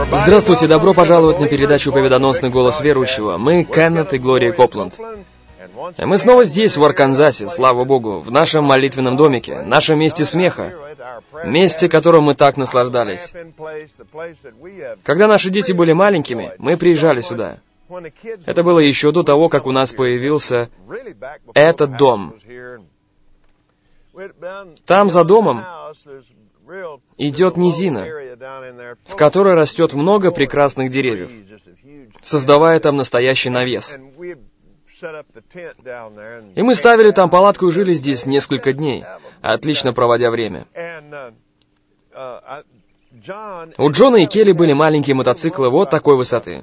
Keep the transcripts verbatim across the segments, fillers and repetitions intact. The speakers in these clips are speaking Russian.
Здравствуйте, добро пожаловать на передачу «Победоносный голос верующего». Мы Кеннет и Глория Копланд. И мы снова здесь, в Арканзасе, слава Богу, в нашем молитвенном домике, нашем месте смеха, месте, которым мы так наслаждались. Когда наши дети были маленькими, мы приезжали сюда. Это было еще до того, как у нас появился этот дом. Там за домом идет низина, в которой растет много прекрасных деревьев, создавая там настоящий навес. И мы ставили там палатку и жили здесь несколько дней, отлично проводя время. У Джона и Келли были маленькие мотоциклы вот такой высоты.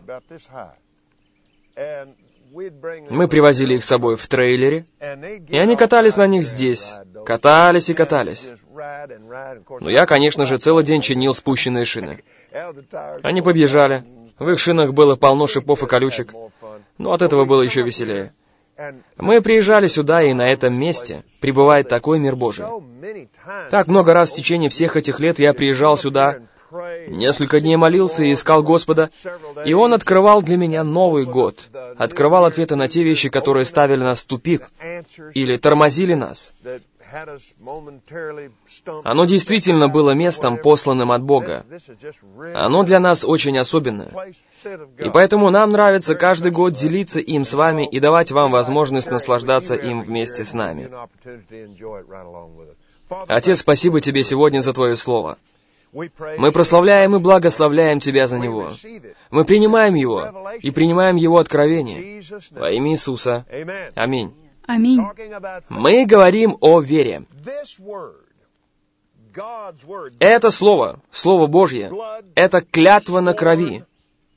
Мы привозили их с собой в трейлере, и они катались на них здесь, катались и катались. Но я, конечно же, целый день чинил спущенные шины. Они подъезжали, в их шинах было полно шипов и колючек, но от этого было еще веселее. Мы приезжали сюда, и на этом месте пребывает такой мир Божий. Так много раз в течение всех этих лет я приезжал сюда, несколько дней молился и искал Господа, и Он открывал для меня Новый год, открывал ответы на те вещи, которые ставили нас в тупик или тормозили нас. Оно действительно было местом, посланным от Бога. Оно для нас очень особенное. И поэтому нам нравится каждый год делиться им с вами и давать вам возможность наслаждаться им вместе с нами. Отец, спасибо Тебе сегодня за Твое Слово. Мы прославляем и благословляем Тебя за него. Мы принимаем его и принимаем его откровение. Во имя Иисуса. Аминь. Аминь. Мы говорим о вере. Это Слово, Слово Божье, это клятва на крови,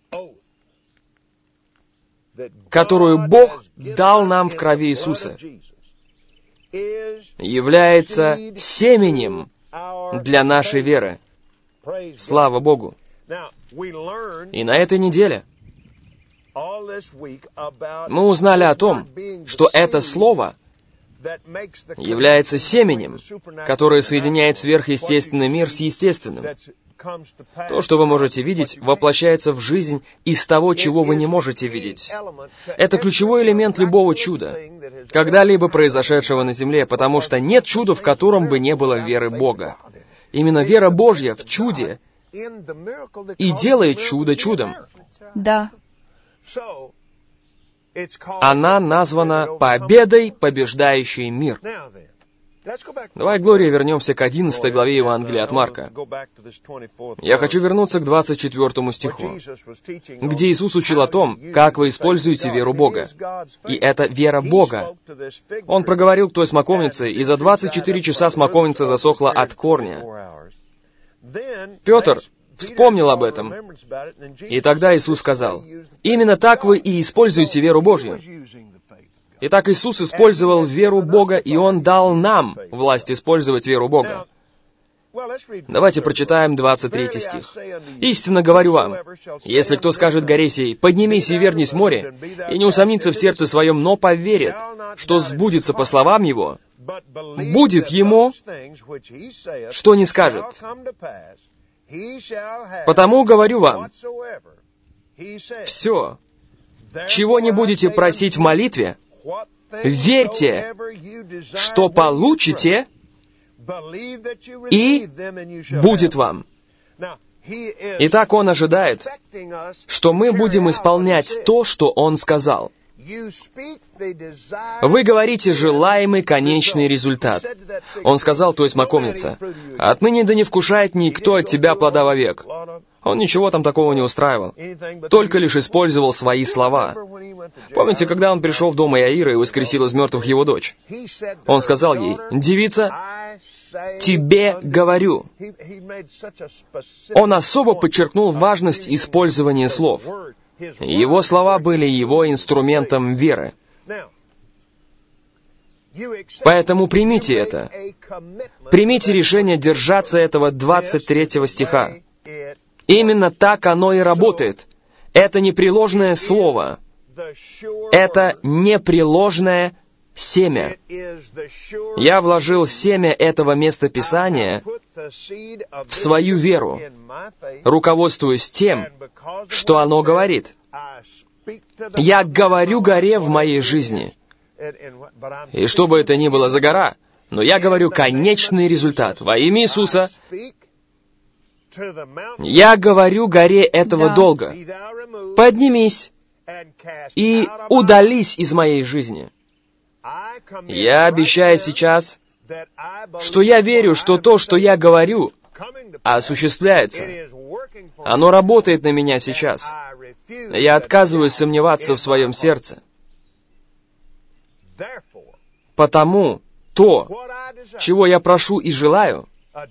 которую Бог дал нам в крови Иисуса, является семенем для нашей веры. Слава Богу! И на этой неделе мы узнали о том, что это Слово является семенем, которое соединяет сверхъестественный мир с естественным. То, что вы можете видеть, воплощается в жизнь из того, чего вы не можете видеть. Это ключевой элемент любого чуда, когда-либо произошедшего на земле, потому что нет чуда, в котором бы не было веры Бога. Именно вера Божья в чуде и делает чудо чудом. Да. Она названа победой, побеждающей мир. Давай, Глория, вернемся к одиннадцатой главе Евангелия от Марка. Я хочу вернуться к двадцать четвёртому стиху, где Иисус учил о том, как вы используете веру Бога. И это вера Бога. Он проговорил к той смоковнице, и за двадцать четыре часа смоковница засохла от корня. Петр вспомнил об этом, и тогда Иисус сказал: «Именно так вы и используете веру Божью». Итак, Иисус использовал веру Бога, и Он дал нам власть использовать веру Бога. Давайте прочитаем двадцать третий стих. «Истинно говорю вам, если кто скажет горе сей, поднимись и вернись в море, и не усомнится в сердце своем, но поверит, что сбудется по словам его, будет ему, что не скажет. Потому говорю вам, все, чего не будете просить в молитве, верьте, что получите, и будет вам». Итак, Он ожидает, что мы будем исполнять то, что Он сказал. Вы говорите желаемый конечный результат. Он сказал той смоковнице: «Отныне да не вкушает никто от тебя плода вовек». Он ничего там такого не устраивал, только лишь использовал свои слова. Помните, когда он пришел в дом Иаира и воскресил из мертвых его дочь? Он сказал ей: «Девица, тебе говорю». Он особо подчеркнул важность использования слов. Его слова были его инструментом веры. Поэтому примите это. Примите решение держаться этого двадцать третьего стиха. Именно так оно и работает. Это непреложное слово. Это непреложное семя. Я вложил семя этого места Писания в свою веру, руководствуясь тем, что оно говорит. Я говорю горе в моей жизни. И что бы это ни было за гора, но я говорю конечный результат. Во имя Иисуса я говорю горе этого Да. долга: поднимись и удались из моей жизни. Я обещаю сейчас, что я верю, что то, что я говорю, осуществляется. Оно работает на меня сейчас. Я отказываюсь сомневаться в своем сердце. Потому то, чего я прошу и желаю,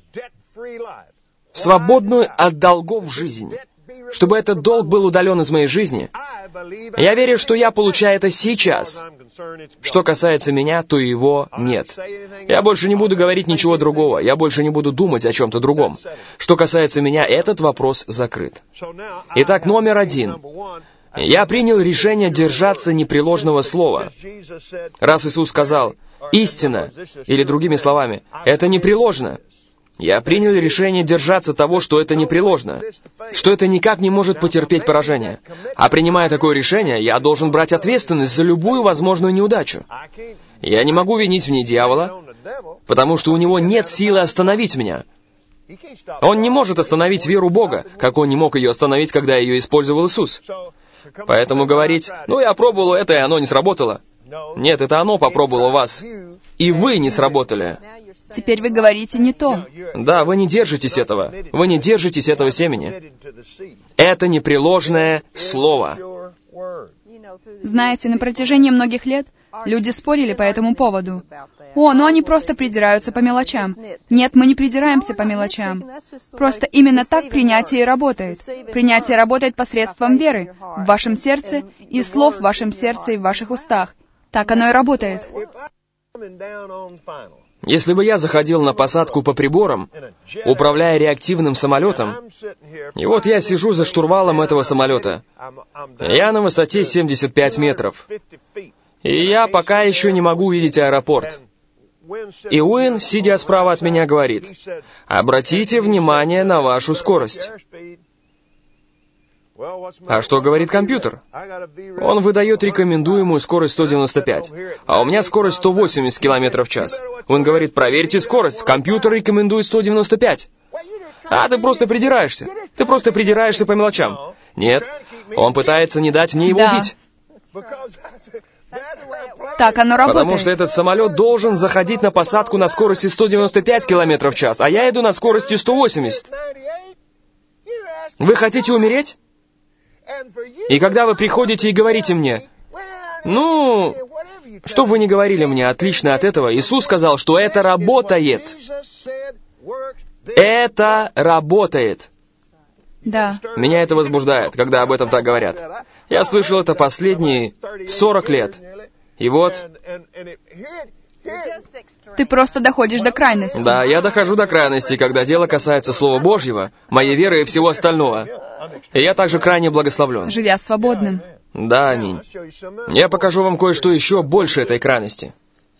свободную от долгов жизнь, чтобы этот долг был удален из моей жизни, я верю, что я получаю это сейчас. Что касается меня, то его нет. Я больше не буду говорить ничего другого. Я больше не буду думать о чем-то другом. Что касается меня, этот вопрос закрыт. Итак, номер один. Я принял решение держаться непреложного слова. Раз Иисус сказал «истина», или другими словами, «это непреложно», я принял решение держаться того, что это непреложно, что это никак не может потерпеть поражение. А принимая такое решение, я должен брать ответственность за любую возможную неудачу. Я не могу винить в ней дьявола, потому что у него нет силы остановить меня. Он не может остановить веру Бога, как он не мог ее остановить, когда ее использовал Иисус. Поэтому говорить, ну я пробовал это, и оно не сработало. Нет, это оно попробовало вас, и вы не сработали. Теперь вы говорите не то. Да, вы не держитесь этого. Вы не держитесь этого семени. Это непреложное слово. Знаете, на протяжении многих лет люди спорили по этому поводу. О, ну они просто придираются по мелочам. Нет, мы не придираемся по мелочам. Просто именно так принятие и работает. Принятие работает посредством веры в вашем сердце и слов в вашем сердце и в ваших устах. Так оно и работает. Если бы я заходил на посадку по приборам, управляя реактивным самолетом, и вот я сижу за штурвалом этого самолета, я на высоте семьдесят пять метров, и я пока еще не могу увидеть аэропорт. И Уин, сидя справа от меня, говорит: «Обратите внимание на вашу скорость». А что говорит компьютер? Он выдает рекомендуемую скорость сто девяносто пять, а у меня скорость сто восемьдесят километров в час. Он говорит: проверьте скорость, компьютер рекомендует сто девяносто пять. А ты просто придираешься. Ты просто придираешься по мелочам. Нет, он пытается не дать мне его Да. убить. Так оно работает. Потому что этот самолет должен заходить на посадку на скорости сто девяносто пять километров в час, а я иду на скорости сто восемьдесят. Вы хотите умереть? И когда вы приходите и говорите мне, ну, что бы вы ни говорили мне, отлично от этого, Иисус сказал, что это работает. Это работает. Да. Меня это возбуждает, когда об этом так говорят. Я слышал это последние сорок лет. И вот, Ты просто доходишь до крайности. да, я дохожу до крайности, когда дело касается Слова Божьего, моей веры и всего остального. И я также крайне благословлен. Живя свободным. Да, аминь. Я покажу вам кое-что еще больше этой крайности.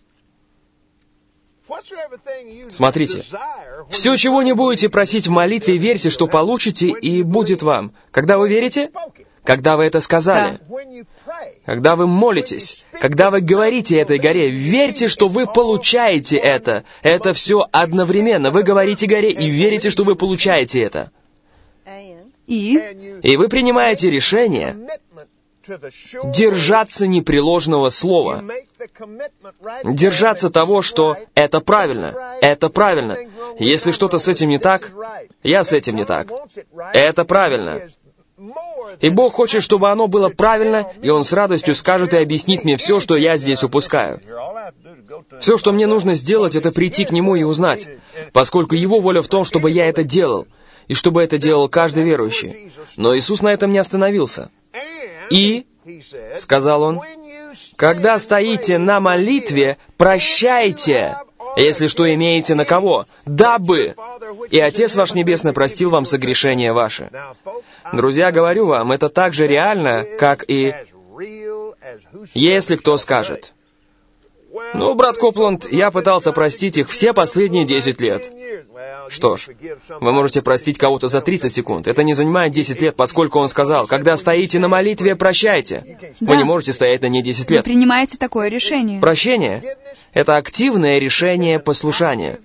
Смотрите, все, чего не будете просить в молитве, верьте, что получите, и будет вам. Когда вы верите? Когда вы это сказали. Когда вы молитесь, когда вы говорите этой горе, верьте, что вы получаете это. Это все одновременно. Вы говорите горе и верите, что вы получаете это. И? И вы принимаете решение держаться непреложного слова. Держаться того, что это правильно, это правильно. Если что-то с этим не так, я с этим не так. Это правильно. И Бог хочет, чтобы оно было правильно, и Он с радостью скажет и объяснит мне все, что я здесь упускаю. Все, что мне нужно сделать, это прийти к Нему и узнать, поскольку Его воля в том, чтобы я это делал, и чтобы это делал каждый верующий. Но Иисус на этом не остановился. И, сказал Он, когда стоите на молитве, прощайте, если что имеете на кого, дабы и Отец ваш Небесный простил вам согрешения ваши. Друзья, говорю вам, это так же реально, как и если кто скажет: Ну, брат Копланд, я пытался простить их все последние десять лет. Что ж, вы можете простить кого-то за тридцать секунд. Это не занимает десять лет, поскольку он сказал, когда стоите на молитве, прощайте. Да. Вы не можете стоять на ней десять Вы лет. принимаете такое решение. Прощение — это активное решение послушания.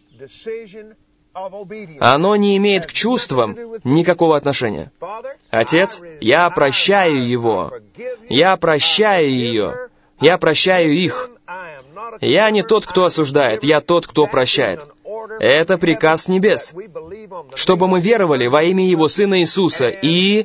Оно не имеет к чувствам никакого отношения. Отец, я прощаю его. Я прощаю ее. Я прощаю их. Я не тот, кто осуждает, я тот, кто прощает. Это приказ небес, чтобы мы веровали во имя Его Сына Иисуса и...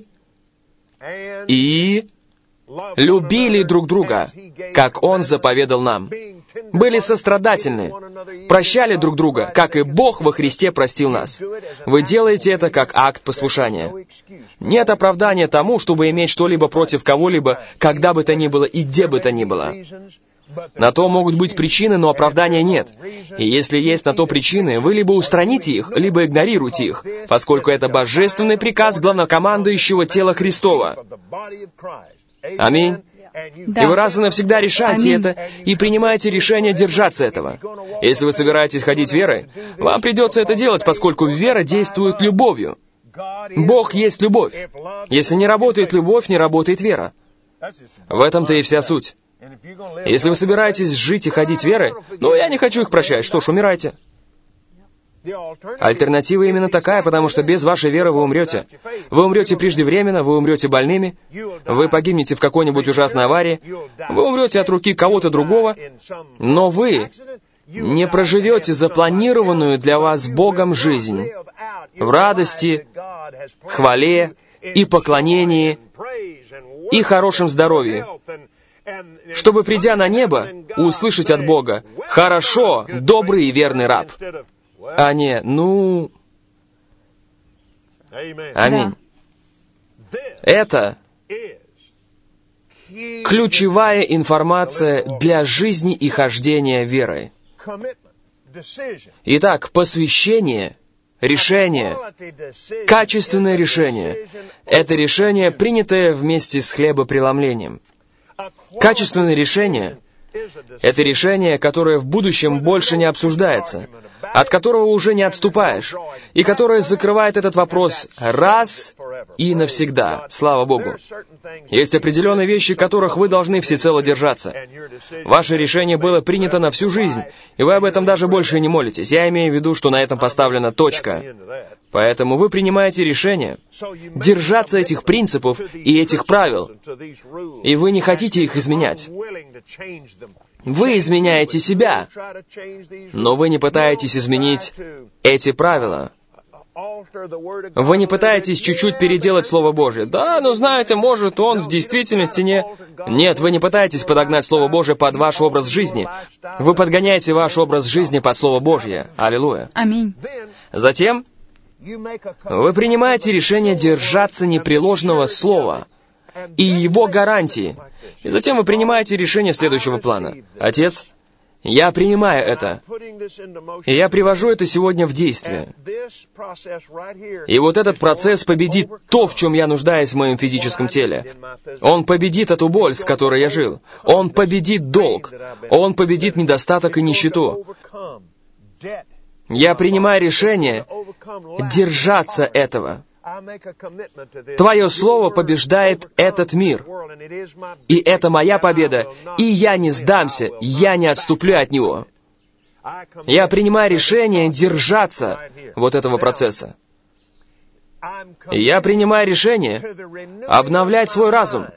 и... любили друг друга, как Он заповедал нам. Были сострадательны, прощали друг друга, как и Бог во Христе простил нас. Вы делаете это как акт послушания. Нет оправдания тому, чтобы иметь что-либо против кого-либо, когда бы то ни было и где бы то ни было. На то могут быть причины, но оправдания нет. И если есть на то причины, вы либо устраните их, либо игнорируйте их, поскольку это божественный приказ главнокомандующего тела Христова. Аминь. Да. И вы раз и навсегда решайте Аминь. это и принимаете решение держаться этого. Если вы собираетесь ходить верой, вам придется это делать, поскольку вера действует любовью. Бог есть любовь. Если не работает любовь, не работает вера. В этом-то и вся суть. Если вы собираетесь жить и ходить верой, ну, я не хочу их прощать, что ж, умирайте. Альтернатива именно такая, потому что без вашей веры вы умрете. Вы умрете преждевременно, вы умрете больными, вы погибнете в какой-нибудь ужасной аварии, вы умрете от руки кого-то другого, но вы не проживете запланированную для вас Богом жизнь в радости, хвале и поклонении и хорошем здоровье, чтобы, придя на небо, услышать от Бога: «Хорошо, добрый и верный раб», а не «ну...» Аминь. Это ключевая информация для жизни и хождения верой. Итак, посвящение, решение, качественное решение — это решение, принятое вместе с хлебопреломлением. Качественное решение — это решение, которое в будущем больше не обсуждается, от которого уже не отступаешь, и которое закрывает этот вопрос раз и навсегда. Слава Богу. Есть определенные вещи, которых вы должны всецело держаться. Ваше решение было принято на всю жизнь, и вы об этом даже больше не молитесь. Я имею в виду, что на этом поставлена точка. Поэтому вы принимаете решение держаться этих принципов и этих правил, и вы не хотите их изменять. Вы изменяете себя, но вы не пытаетесь изменить эти правила. Вы не пытаетесь чуть-чуть переделать Слово Божье. Да, но знаете, может, он в действительности не... Нет, вы не пытаетесь подогнать Слово Божье под ваш образ жизни. Вы подгоняете ваш образ жизни под Слово Божье. Аллилуйя. Аминь. Затем вы принимаете решение держаться непреложного слова и его гарантии. И затем вы принимаете решение следующего плана. Отец, я принимаю это, и я привожу это сегодня в действие. И вот этот процесс победит то, в чем я нуждаюсь в моем физическом теле. Он победит эту боль, с которой я жил. Он победит долг. Он победит недостаток и нищету. Я принимаю решение держаться этого. Твое слово побеждает этот мир. И это моя победа, и я не сдамся, я не отступлю от него. Я принимаю решение держаться вот этого процесса. И я принимаю решение обновлять свой разум.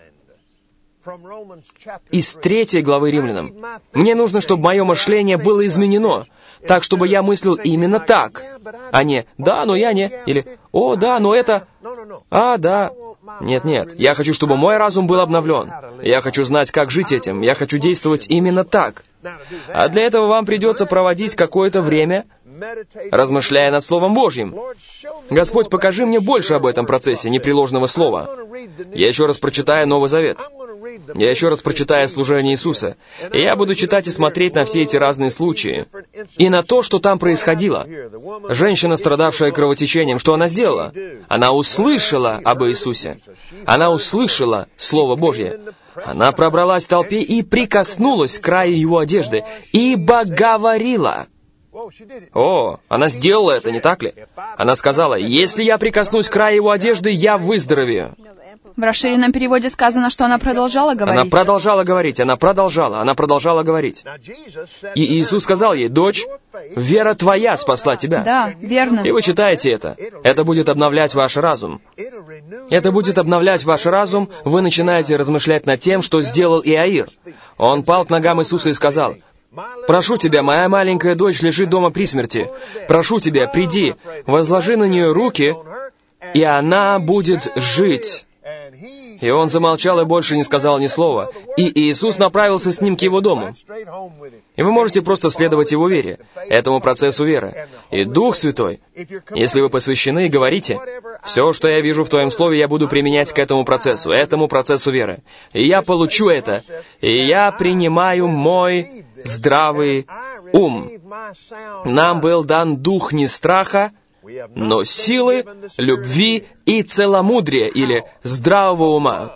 Из третьей главы Римлянам. Мне нужно, чтобы мое мышление было изменено, так, чтобы я мыслил именно так, а не «да, но я не», или «о, да, но это...» «А, да». Нет-нет, я хочу, чтобы мой разум был обновлен. Я хочу знать, как жить этим. Я хочу действовать именно так. А для этого вам придется проводить какое-то время, размышляя над Словом Божьим. Господь, покажи мне больше об этом процессе непреложного слова. Я еще раз прочитаю Новый Завет. Я еще раз прочитаю служение Иисуса. И я буду читать и смотреть на все эти разные случаи. И на то, что там происходило. Женщина, страдавшая кровотечением, что она сделала? Она услышала об Иисусе. Она услышала Слово Божье. Она пробралась в толпе и прикоснулась к краю Его одежды, ибо говорила. О, она сделала это, не так ли? Она сказала: «Если я прикоснусь к краю Его одежды, я выздоровею». В расширенном переводе сказано, что она продолжала говорить. Она продолжала говорить, она продолжала, она продолжала говорить. И Иисус сказал ей: «Дочь, вера твоя спасла тебя». Да, верно. И вы читаете это. Это будет обновлять ваш разум. Это будет обновлять ваш разум. Вы начинаете размышлять над тем, что сделал Иаир. Он пал к ногам Иисуса и сказал: «Прошу тебя, моя маленькая дочь лежит дома при смерти. Прошу тебя, приди, возложи на нее руки, и она будет жить». И он замолчал и больше не сказал ни слова. И Иисус направился с ним к его дому. И вы можете просто следовать его вере, этому процессу веры. И Дух Святой, если вы посвящены и говорите: «Все, что я вижу в Твоем Слове, я буду применять к этому процессу, этому процессу веры. И я получу это, и я принимаю мой здравый ум». Нам был дан дух не страха, но силы, любви и целомудрия, или здравого ума.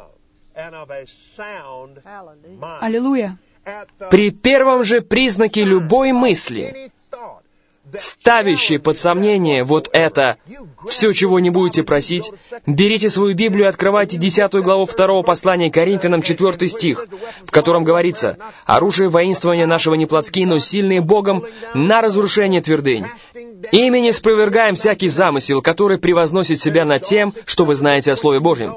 Аллилуйя. При первом же признаке любой мысли, ставящей под сомнение вот это «все, чего не будете просить», берите свою Библию и открывайте десятую главу второго послания к Коринфянам, четвертый стих, в котором говорится: «Оружие воинствования нашего не плотские, но сильные Богом на разрушение твердынь. Ими не спровергаем всякий замысел, который превозносит себя над тем, что вы знаете о Слове Божьем».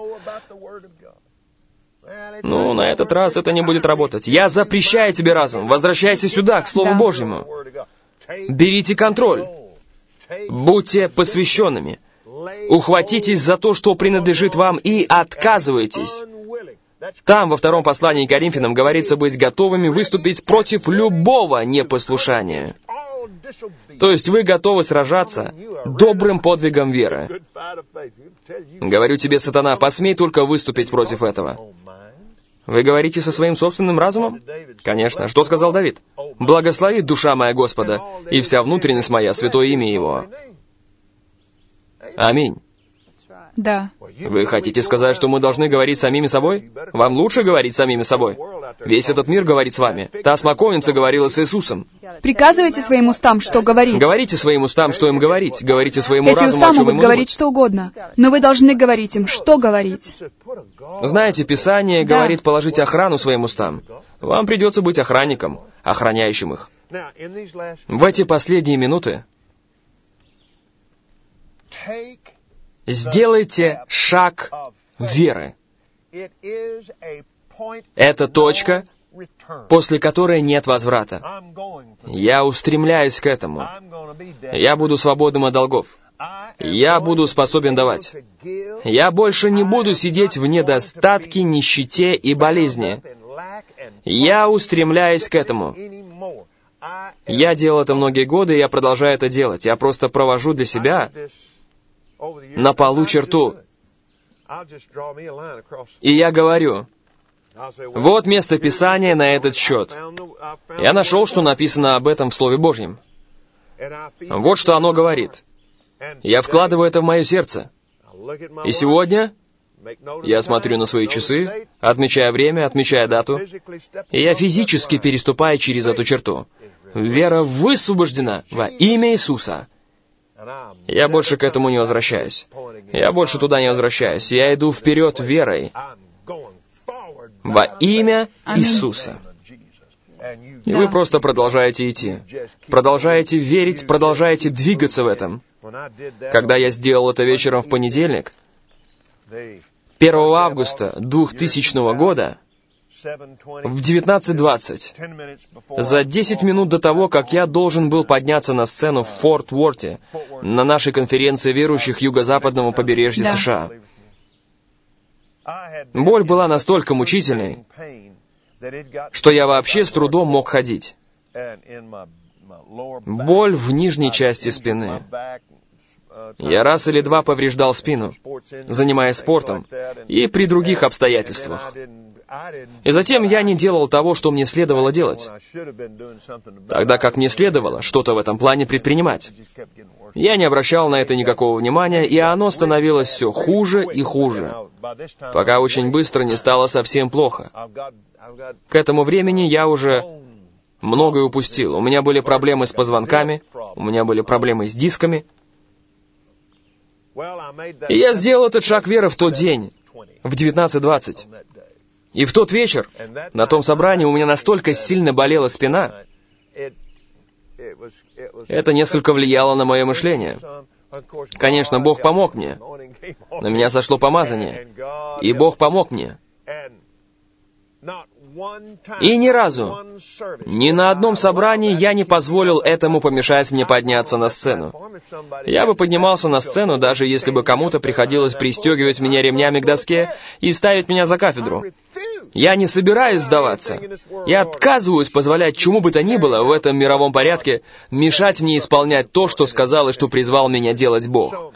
Ну, на этот раз это не будет работать. Я запрещаю тебе разум. Возвращайся сюда, к Слову Да. Божьему. Берите контроль. Будьте посвященными. Ухватитесь за то, что принадлежит вам, и отказывайтесь. Там, во втором послании к Коринфянам, говорится быть готовыми выступить против любого непослушания. То есть вы готовы сражаться добрым подвигом веры. Говорю тебе, сатана, посмей только выступить против этого. Вы говорите со своим собственным разумом? Конечно. Что сказал Давид? «Благослови душа моя Господа, и вся внутренность моя, святое имя Его». Аминь. Да. Вы хотите сказать, что мы должны говорить самими собой? Вам лучше говорить самими собой. Весь этот мир говорит с вами. Та смоковница говорила с Иисусом. Приказывайте своим устам, что говорить. Говорите своим устам, что им говорить. Говорите своему Эти разуму, уста о чем могут ему говорить думать. что угодно, но вы должны говорить им, что говорить. Знаете, Писание Да. говорит положить охрану своим устам. Вам придется быть охранником, охраняющим их. В эти последние минуты сделайте шаг веры. Это точка, после которой нет возврата. Я устремляюсь к этому. Я буду свободным от долгов. Я буду способен давать. Я больше не буду сидеть в недостатке, нищете и болезни. Я устремляюсь к этому. Я делал это многие годы, и я продолжаю это делать. Я просто провожу для себя на полу черту. И я говорю: вот место Писания на этот счет. Я нашел, что написано об этом в Слове Божьем. Вот что оно говорит. Я вкладываю это в мое сердце. И сегодня я смотрю на свои часы, отмечая время, отмечая дату, и я физически переступаю через эту черту. Вера высвобождена во имя Иисуса. Я больше к этому не возвращаюсь. Я больше туда не возвращаюсь. Я иду вперед верой во имя Иисуса. И вы просто продолжаете идти. Продолжаете верить, продолжаете двигаться в этом. Когда я сделал это вечером в понедельник, первого августа двухтысячного года, в девятнадцать двадцать, за десять минут до того, как я должен был подняться на сцену в Форт Уорте на нашей конференции верующих юго-западного побережья Да. США. Боль была настолько мучительной, что я вообще с трудом мог ходить. Боль в нижней части спины. Я раз или два повреждал спину, занимаясь спортом, и при других обстоятельствах. И затем я не делал того, что мне следовало делать, тогда как мне следовало что-то в этом плане предпринимать. Я не обращал на это никакого внимания, и оно становилось все хуже и хуже, пока очень быстро не стало совсем плохо. К этому времени я уже многое упустил. У меня были проблемы с позвонками, у меня были проблемы с дисками. И я сделал этот шаг веры в тот день, в девятнадцать двадцать. И в тот вечер, на том собрании, у меня настолько сильно болела спина, это несколько влияло на мое мышление. Конечно, Бог помог мне. На меня сошло помазание, и Бог помог мне. И ни разу, ни на одном собрании я не позволил этому помешать мне подняться на сцену. Я бы поднимался на сцену, даже если бы кому-то приходилось пристегивать меня ремнями к доске и ставить меня за кафедру. Я не собираюсь сдаваться. Я отказываюсь позволять чему бы то ни было в этом мировом порядке мешать мне исполнять то, что сказал и что призвал меня делать Бог.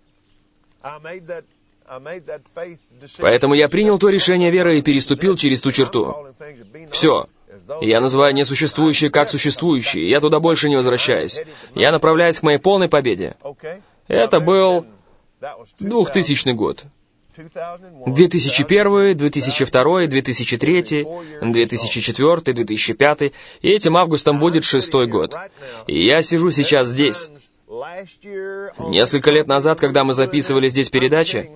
Поэтому я принял то решение веры и переступил через ту черту. Все. Я называю несуществующее как существующее. Я туда больше не возвращаюсь. Я направляюсь к моей полной победе. Это был двухтысячный год. две тысячи первый, две тысячи второй, две тысячи третий, две тысячи четвёртый, две тысячи пятый. И этим августом будет шестой год. И я сижу сейчас здесь. Несколько лет назад, когда мы записывали здесь передачи,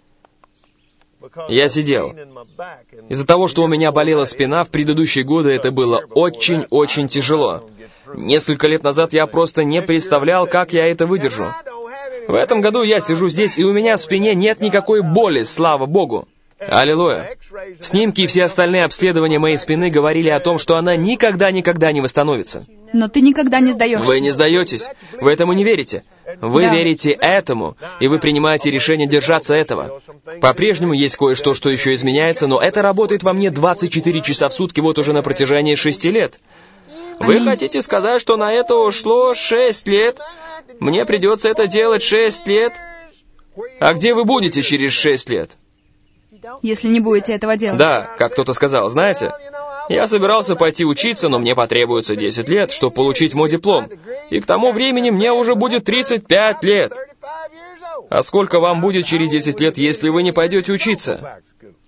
я сидел. Из-за того, что у меня болела спина, в предыдущие годы это было очень-очень тяжело. Несколько лет назад я просто не представлял, как я это выдержу. В этом году я сижу здесь, и у меня в спине нет никакой боли, слава Богу. Аллилуйя. Снимки и все остальные обследования моей спины говорили о том, что она никогда-никогда не восстановится. Но ты никогда не сдаешься. Вы не сдаетесь. Вы этому не верите. Вы Да. верите этому, и вы принимаете решение держаться этого. По-прежнему есть кое-что, что еще изменяется, но это работает во мне двадцать четыре часа в сутки вот уже на протяжении шести лет. Вы Аминь. хотите сказать, что на это ушло шесть лет? Мне придется это делать шесть лет? А где вы будете через шесть лет? Если не будете этого делать. Да, как кто-то сказал, знаете, я собирался пойти учиться, но мне потребуется десять лет, чтобы получить мой диплом. И к тому времени мне уже будет тридцать пять лет. А сколько вам будет через десять лет, если вы не пойдете учиться?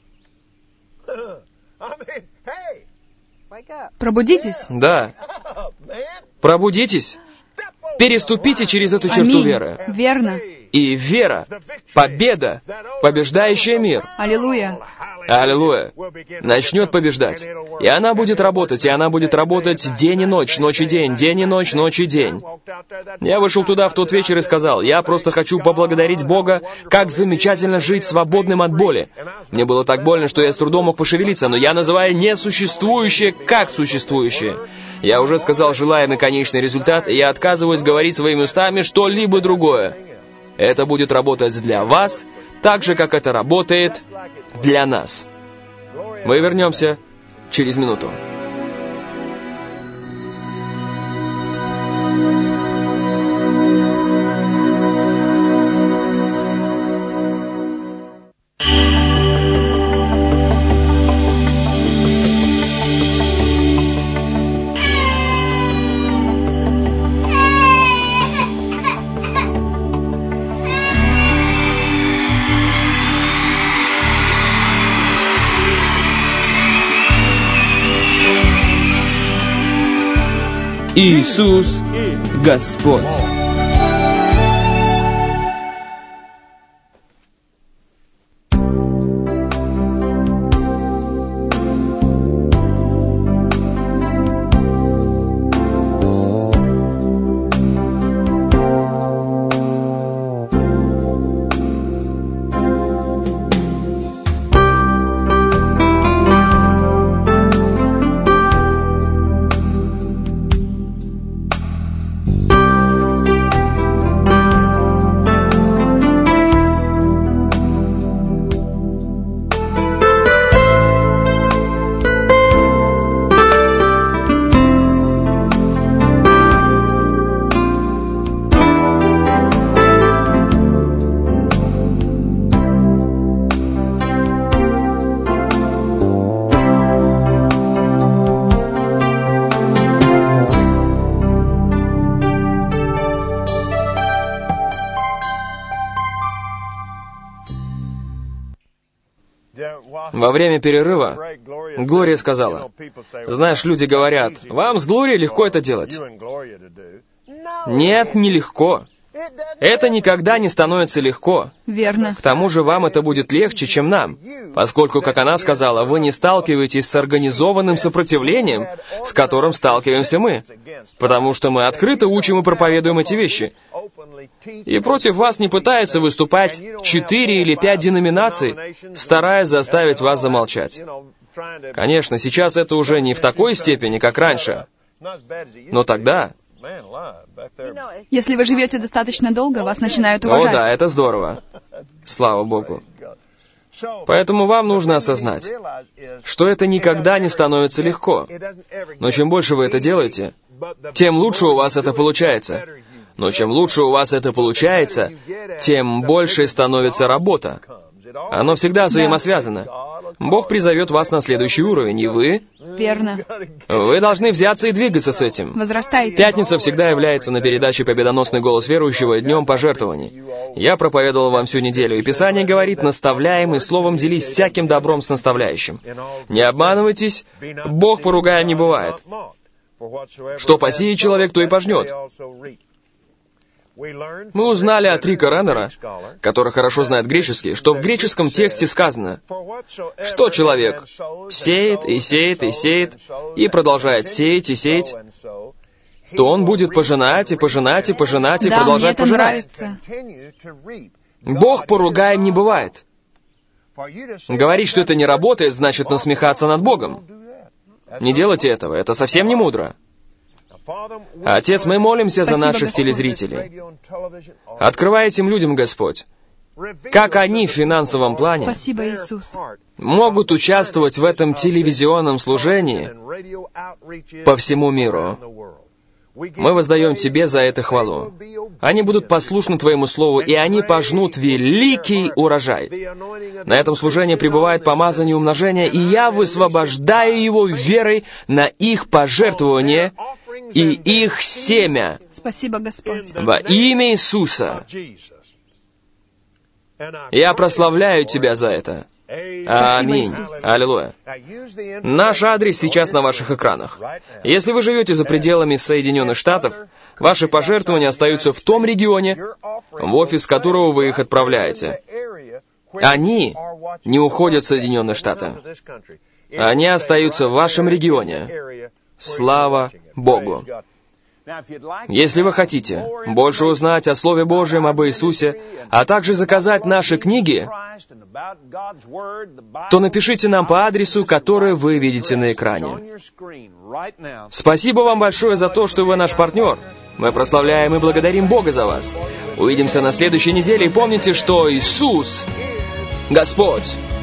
Пробудитесь. Да. Пробудитесь. Переступите через эту черту Аминь. веры. Верно. И вера, победа, побеждающая мир, Аллилуйя. аллилуйя, начнет побеждать. И она будет работать, и она будет работать день и ночь, ночь и день, день и ночь, ночь и день. Я вышел туда в тот вечер и сказал, я просто хочу поблагодарить Бога, как замечательно жить свободным от боли. Мне было так больно, что я с трудом мог пошевелиться, но я называю несуществующее как существующее. Я уже сказал желаемый конечный результат, и я отказываюсь говорить своими устами что-либо другое. Это будет работать для вас, так же, как это работает для нас. Мы вернемся через минуту. Иисус Господь. Во время перерыва Глория сказала: «Знаешь, люди говорят, вам с Глорией легко это делать». Нет, нелегко. Это никогда не становится легко. Верно. К тому же вам это будет легче, чем нам, поскольку, как она сказала, вы не сталкиваетесь с организованным сопротивлением, с которым сталкиваемся мы, потому что мы открыто учим и проповедуем эти вещи. И против вас не пытаются выступать четыре или пять деноминаций, стараясь заставить вас замолчать. Конечно, сейчас это уже не в такой степени, как раньше, но тогда... Если вы живете достаточно долго, вас начинают уважать. О, да, это здорово. Слава Богу. Поэтому вам нужно осознать, что это никогда не становится легко. Но чем больше вы это делаете, тем лучше у вас это получается. Но чем лучше у вас это получается, тем больше становится работа. Оно всегда взаимосвязано. Бог призовет вас на следующий уровень, и вы... Верно. Вы должны взяться и двигаться с этим. Возрастайте. Пятница всегда является на передаче «Победоносный голос верующего» днем пожертвований. Я проповедовал вам всю неделю, и Писание говорит: «Наставляем и словом делись всяким добром с наставляющим». Не обманывайтесь, Бог поругаем не бывает. Что посеет человек, то и пожнет. Мы узнали от Рика Реннера, который хорошо знает греческий, что в греческом тексте сказано, что человек сеет и сеет и сеет, и продолжает сеять и сеять, то он будет пожинать и пожинать и пожинать и да, продолжать мне это пожирать. Нравится. Бог поругаем не бывает. Говорить, что это не работает, значит насмехаться над Богом. Не делайте этого, это совсем не мудро. Отец, мы молимся Спасибо, за наших Господь. телезрителей. Открывай этим людям, Господь, как они в финансовом плане Спасибо, Иисус. могут участвовать в этом телевизионном служении по всему миру. Мы воздаем Тебе за это хвалу. Они будут послушны Твоему Слову, и они пожнут великий урожай. На этом служении пребывает помазание умножения, и я высвобождаю его верой на их пожертвование и их семя. Спасибо, Господь. Во имя Иисуса. Я прославляю Тебя за это. Аминь. Иисус. Аллилуйя. Наш адрес сейчас на ваших экранах. Если вы живете за пределами Соединенных Штатов, ваши пожертвования остаются в том регионе, в офис которого вы их отправляете. Они не уходят в Соединенные Штаты. Они остаются в вашем регионе. Слава Богу. Если вы хотите больше узнать о Слове Божьем, об Иисусе, а также заказать наши книги, то напишите нам по адресу, который вы видите на экране. Спасибо вам большое за то, что вы наш партнер. Мы прославляем и благодарим Бога за вас. Увидимся на следующей неделе, и помните, что Иисус — Господь.